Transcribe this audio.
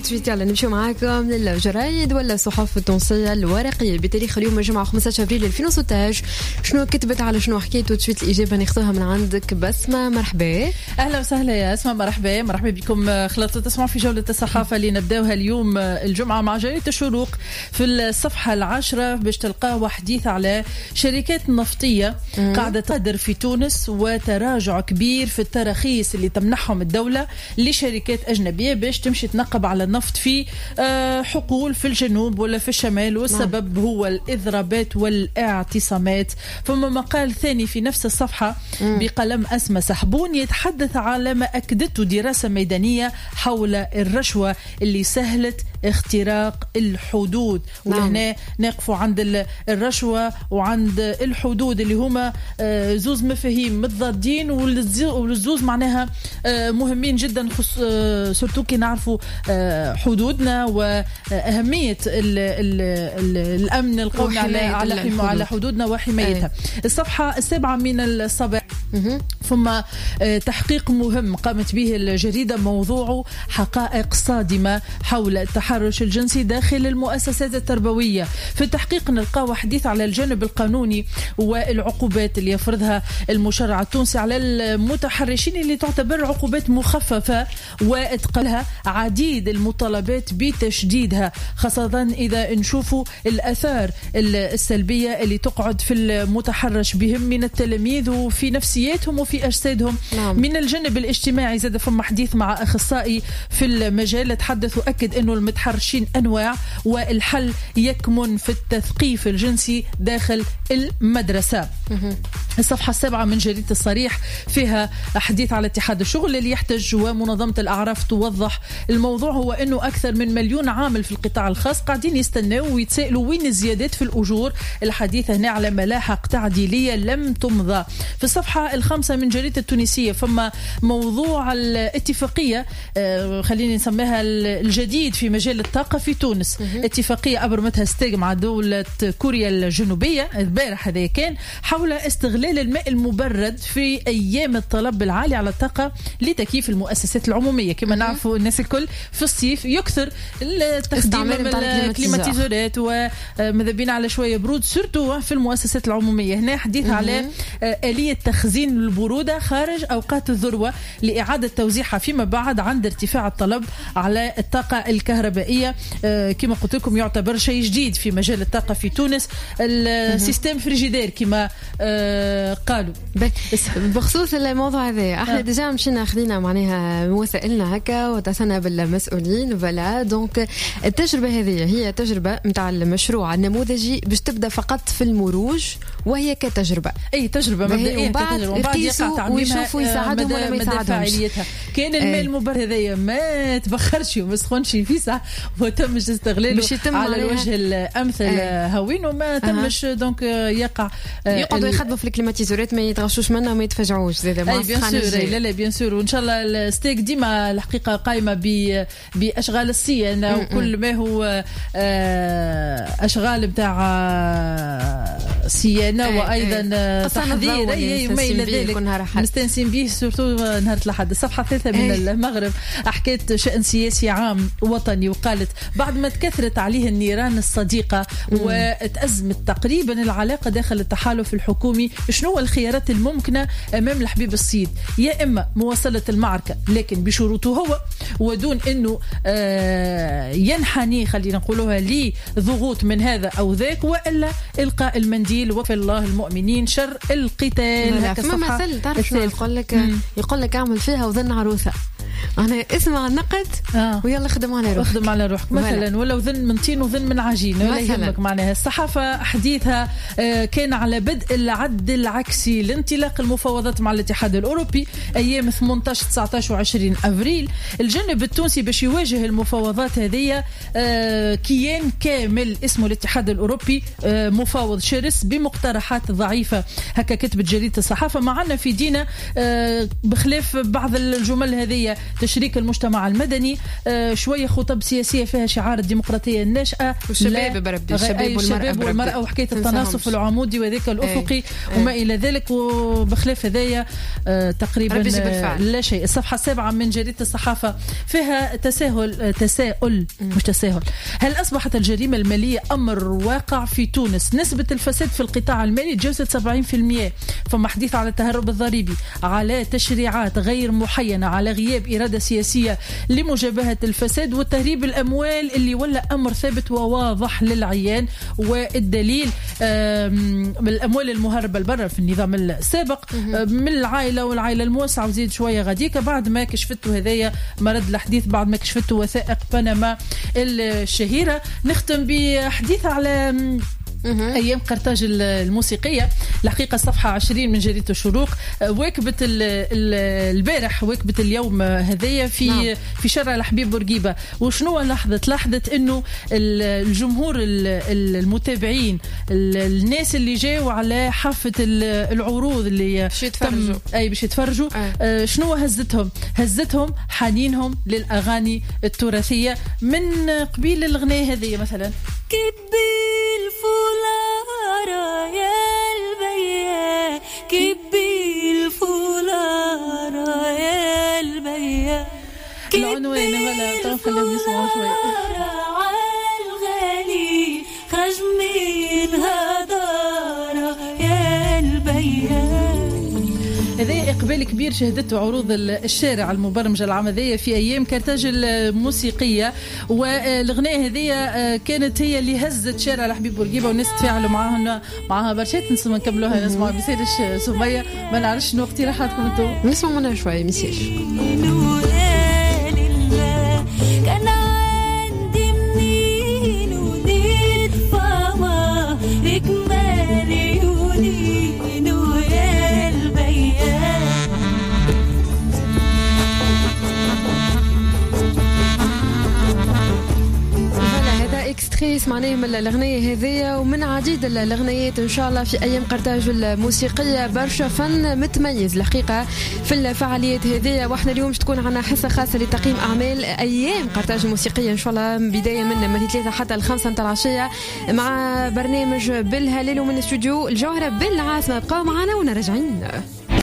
تويت يلا نمشي معاكم للجرايد ولا الصحف التونسية الورقية بتاريخ اليوم الجمعة 15 أبريل 2016. شنو كتبت على شنو حكيت وتويت الإجابة ناخذها من عندك. بسمة مرحبا. أهلا وسهلا يا أسماء. مرحبا بكم. خلطة تسمعوا في جولة الصحافة اللي نبداوها اليوم الجمعة مع جريدة الشروق في الصفحة 10 باش تلقاو حديث على شركات نفطية قاعدة تقدر في تونس وتراجع كبير في التراخيص اللي تمنحهم الدولة لشركات أجنبية باش تمشي تنقب على النفط في حقول في الجنوب ولا في الشمال، والسبب هو الإضرابات والاعتصامات. ثم مقال ثاني في نفس الصفحة بقلم أسمى سحبون يتحدث على ما أكدته دراسة ميدانية حول الرشوة اللي سهلت اختراق الحدود. ولهنا نقفوا عند الرشوة وعند الحدود اللي هما زوز مفاهيم متضادين، والزوز معناها مهمين جدا، سورتو كي نعرفوا حدودنا وأهمية الأمن القومي على حدودنا وحمايتها. الصفحة 7 من الصباح ثم تحقيق مهم قامت به الجريدة موضوعه حقائق صادمة حول التحرش الجنسي داخل المؤسسات التربوية. في التحقيق نلقاو حديث على الجانب القانوني والعقوبات اللي يفرضها المشرع التونسي على المتحرشين اللي تعتبر عقوبات مخففة، واتقالها عديد المطالبات بتشديدها، خاصة إذا نشوفوا الأثار السلبية اللي تقعد في المتحرش بهم من التلاميذ وفي نفسياتهم وفي أجسادهم. من الجانب الاجتماعي زاد فما حديث مع أخصائي في المجال تحدث وأكد أنه المتحرشين أنواع والحل يكمن في التثقيف الجنسي داخل المدرسة. الصفحة 7 من جريدة الصريح فيها حديث على اتحاد الشغل اللي يحتج ومنظمة الأعراف توضح الموضوع هو أنه أكثر من 1,000,000 عامل في القطاع الخاص قاعدين يستنوا ويتسائلوا وين الزيادات في الأجور. الحديث هنا على ملاحق تعديلية لم تمضى. في الصفحة 5 من جريدة التونسية فما موضوع الاتفاقية خليني نسميها الجديد في مجال الطاقة في تونس. اتفاقية أبرمتها ستيغ مع دولة كوريا الجنوبية البارح هذا كان حول استغلال الماء المبرد في أيام الطلب العالي على الطاقة لتكييف المؤسسات العمومية. كما نعرفوا الناس الكل في الصيف يكثر التخديم الكليماتيزورات ومذبين على شوية برود سورتو في المؤسسات العمومية. هنا حديث على آلية تخزين البرودة خارج أوقات الذروة لإعادة توزيعها فيما بعد عند ارتفاع الطلب على الطاقة الكهربائية. كما قلت لكم يعتبر شيء جديد في مجال الطاقة في تونس السيستم فريجيدير كما قالوا. بخصوص الموضوع هذا احنا ديجا مشينا خلينا معناها وسائلنا هكا وتصلنا بالمسؤولين بلا دونك التجربة هذه هي تجربة متاع المشروع النموذجي باش تبدا فقط في المروج وهي كتجربة اي تجربة مبدئية وبعد يقيسوا ويشوفوا يساعدهم ولا ما يساعدهمش. كان الماء المبرد هذايا ما تبخرش وما سخنش في ساعة وتمش استغلاله على الوجه الأمثل هوين وما تمش دونك يقعدوا يخدموا في الكليماتيزورات ما يتغشوش منها وما يتفجعوش زي ما لا بيان سور. وإن شاء الله الستيك ديما الحقيقة قائمة بأشغال الصيانة وكل ما هو أشغال بتاع صيانة وأيضا تحضير وما إلى ذلك مستنسين به سورتو نهار الأحد. الصفحة 3 من المغرب حكيت شأن سياسي عام وطني وقالت بعد ما تكثرت عليه النيران الصديقة وتأزمت تقريبا العلاقة داخل التحالف الحكومي، شنو الخيارات الممكنة أمام الحبيب الصيد؟ يا إما مواصلة المعركة لكن بشروطه هو ودون أنه ينحني خلينا نقولوها لضغوط من هذا أو ذاك، وإلا إلقاء المنديل وفي الله المؤمنين شر القتال. ما مثل تعرف شنو يقول لك اعمل فيها وظن عروسة أنا اسمع النقد ويلا خدم على روحك مثلا، ولو ظن من طين وظن من عجين ولا يهمك. معناها الصحافة حديثها كان على بدء العد العكسي لانطلاق المفاوضات مع الاتحاد الأوروبي أيام 18 19 و20 أبريل. الجانب التونسي باش يواجه المفاوضات هذه كيان كامل اسمه الاتحاد الأوروبي مفاوض شرس بمقترحات ضعيفة، هكا كتبت جريدة الصحافة. معنا في دينا بخلاف بعض الجمل هذه تشريك المجتمع المدني، شويه خطب سياسيه فيها شعار الديمقراطيه الناشئه والشباب بربي الشباب والمراه وحكايه التناصف العمودي وذاك الافقي وما الى ذلك. وبخلاف هذايا تقريبا لا شيء. الصفحه السابعه من جريده الصحافه فيها تساؤل مش تساهل. هل اصبحت الجريمه الماليه امر واقع في تونس؟ نسبه الفساد في القطاع المالي تجاوزت 70%. فما حديث على التهرب الضريبي، على تشريعات غير محينه، على غياب اراده سياسيه لمجابهه الفساد، وتهريب الاموال اللي ولا امر ثابت وواضح للعيان. والدليل من الاموال المهربه لبرا في النظام السابق من العائله والعائله الموسعه وزيد شويه غاديكا بعد ما كشفته هذايا مرد الحديث بعد ما كشفته وثائق بنما الشهيره. نختم بحديث على أيام قرطاج الموسيقية. الحقيقة الصفحة 20 من جريدة الشروق واكبت البارح واكبت اليوم هذايا في شارع الحبيب بورقيبة. وشنو لاحظت إنه الجمهور المتابعين الناس اللي جاوا على حافة العروض اللي باش يتفرجوا شنو هزتهم حنينهم للأغاني التراثية. من قبيل الغناء هذه مثلا كبي الفولارة يا البيا، كبي الفولارة يا البيا، العنوان ولا طرف خليهم يسمعوا شوي. عالغالي خرج منها دارة يا البيا. هذا إقبال كبير شهدته عروض الشارع المبرمجة العام هذيا في أيام قرطاج الموسيقية. والغناء هذيا كانت هي اللي هزت شارع الحبيب بورقيبة والناس تفاعلوا معها برشات. نسمع نكملوها نسمع مسيرش سمية. ما نعرفش شنو اقتراحاتكم انتم. نسمع منها شوية مسيرش. كان عندي منين وديت فما ركمالي ونين ويا البيان. هذا اكستري سمعناه من الأغنية هذيا ومن عديد الأغنيات إن شاء الله في أيام قرطاج الموسيقية. برشا فن متميز الحقيقة في الفعاليات هذيا. واحنا اليوم تكون عنا حصة خاصة لتقييم أعمال أيام قرطاج الموسيقية إن شاء الله بداية من 3 حتى 5 متاع العشية مع برنامج بالهلال ومن استوديو الجوهرة بالعاصمة. بقاو معنا ونرجعين.